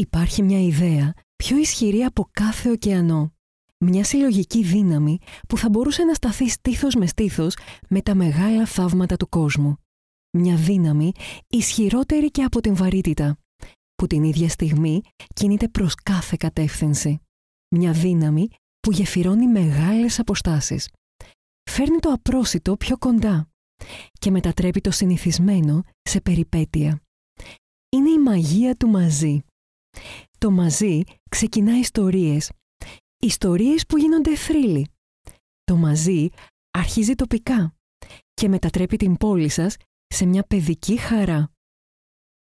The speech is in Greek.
Υπάρχει μια ιδέα πιο ισχυρή από κάθε ωκεανό. Μια συλλογική δύναμη που θα μπορούσε να σταθεί στήθος με στήθος με τα μεγάλα θαύματα του κόσμου. Μια δύναμη ισχυρότερη και από την βαρύτητα, που την ίδια στιγμή κινείται προς κάθε κατεύθυνση. Μια δύναμη που γεφυρώνει μεγάλες αποστάσεις. Φέρνει το απρόσιτο πιο κοντά και μετατρέπει το συνηθισμένο σε περιπέτεια. Είναι η μαγεία του μαζί. Το μαζί ξεκινά ιστορίες. Ιστορίες που γίνονται θρύλοι. Το μαζί αρχίζει τοπικά και μετατρέπει την πόλη σας σε μια παιδική χαρά.